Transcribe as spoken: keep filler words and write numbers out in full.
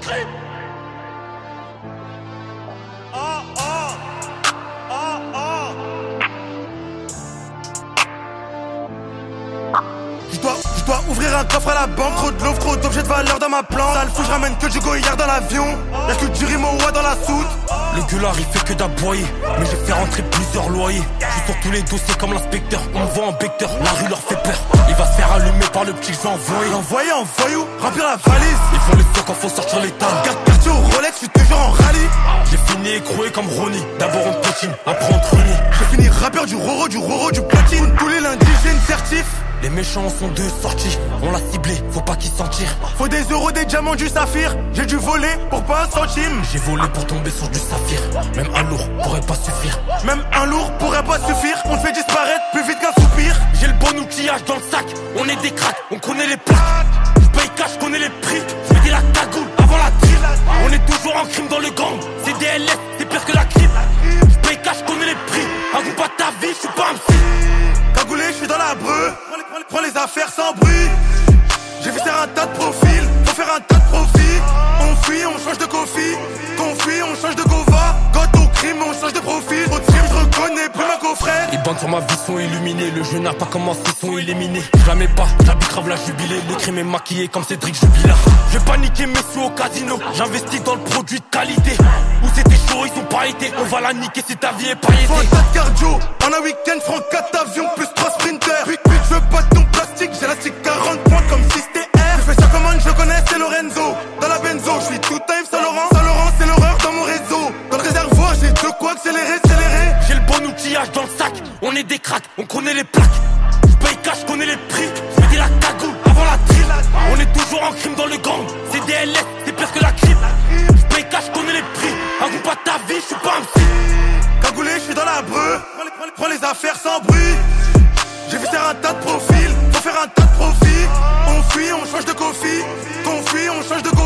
Ah ah ah ah. Je dois, je dois ouvrir un coffre à la banque. Trop de l'offre, trop d'objets de valeur dans ma plante. Ça le fou, je ramène que du goyard dans l'avion. Y'a que du Rimowa dans la soute. Le gueulard il fait que d'aboyer, mais j'ai fait rentrer plusieurs loyers. Je suis sur tous les dossiers comme l'inspecteur. On me voit en becteur, la rue leur fait peur. Il va se faire allumer par le petit que je vais envoyer. L'envoyer en voyou, remplir la valise. Ils font les sauts quand faut sortir les tables. Garde quartier au Rolex, je suis toujours en rallye. J'ai fini écroué comme Ronnie. D'abord on potine, après on trunit. J'ai fini rappeur du Roro, du Roro, du platine. Tous les lundis j'ai une certif. Les méchants sont deux sortis, on l'a ciblé, faut pas qu'ils s'en tirent. Faut des euros, des diamants, du saphir. J'ai dû voler pour pas un centime. J'ai volé pour tomber sur du saphir. Même un lourd pourrait pas suffire. Même un lourd pourrait pas suffire. On te fait disparaître plus vite qu'un soupir. J'ai le bon outillage dans le sac, on est des cracks, on connaît les plaques. J'paye cash, je connais les prix. J'mettais la cagoule avant la drill. On est toujours en crime dans le gang. C'est D L S, c'est pire que la crime. J'paye cash, je connais les prix. Raconte pas ta vie, j'suis pas un psy. Cagoulé, j'suis dans la breu. Prends les affaires sans bruit. J'ai vu faire un tas de profils. Faut faire un tas de profits. On fuit, on change de coffee. Qu'on fuit, on change de gova. Quand on crime, on change de profil. Au crime, je reconnais plus ma coffret. Les bandes sur ma vie sont illuminées. Le jeu n'a pas commencé, ils sont éliminés. Jamais pas, j'habite grave la jubilée. Le crime est maquillé comme Cédric Jubilard. J'ai paniqué mes sous au casino. J'investis dans le produit de qualité. Où c'était chaud, ils ont pas été. On va la niquer si ta vie est pailletée. Faut un tas de cardio. En un week-end, j'prends quatre avions plus trois sprinters. Puis, puis, je veux pas de ton plastique. J'ai la stick quarante points comme si c'était R. Je fais ça comme un, je connais, c'est Lorenzo. Dans la benzo, je suis tout time Saint-Laurent. Saint-Laurent, c'est l'horreur dans mon réseau. Dans le réservoir, j'ai de quoi accélérer, accélérer. J'ai le bon outillage dans le sac. On est des cracks, on connaît les plaques. J'paye cash, je connais les prix. J'mettais la cagoule avant la drill. On est toujours en crime dans le gang. C'est D L S, c'est pire que la crime. J'paye cash, je connais les prix. Raconte pas ta vie, j'suis pas un psy. Cagoulé, j'suis dans la breu. Prends les affaires sans bruit. J'ai vu faire un tas de profils. Faut faire un tas de profits. On fuit, on change de coffee. Qu'on fuit, on change de